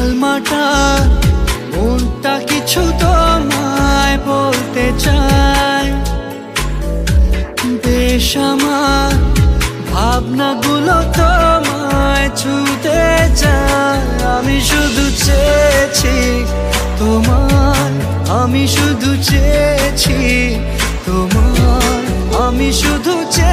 মাটা মনটা কিছু তোমায় বলতে চায়। বেশ আমার ভাবনাগুলো তোমায় ছুতে চায়। আমি শুধু চেয়েছি তোমার, আমি শুধু চেয়েছি তোমার, আমি শুধু